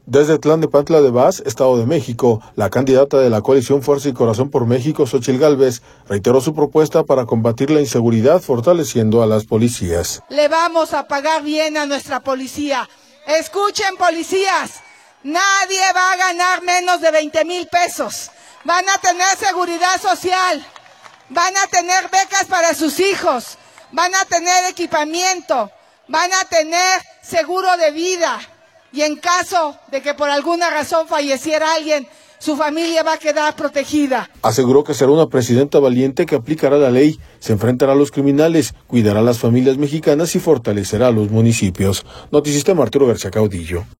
Desde Tlalnepantla de Vaz, Estado de México, la candidata de la coalición Fuerza y Corazón por México, Xóchitl Gálvez, reiteró su propuesta para combatir la inseguridad fortaleciendo a las policías. Le vamos a pagar bien a nuestra policía. Escuchen, policías, nadie va a ganar menos de 20,000 pesos. Van a tener seguridad social, van a tener becas para sus hijos, van a tener equipamiento, van a tener seguro de vida. Y en caso de que por alguna razón falleciera alguien, su familia va a quedar protegida. Aseguró que será una presidenta valiente que aplicará la ley, se enfrentará a los criminales, cuidará a las familias mexicanas y fortalecerá a los municipios. Noticista Arturo García Caudillo.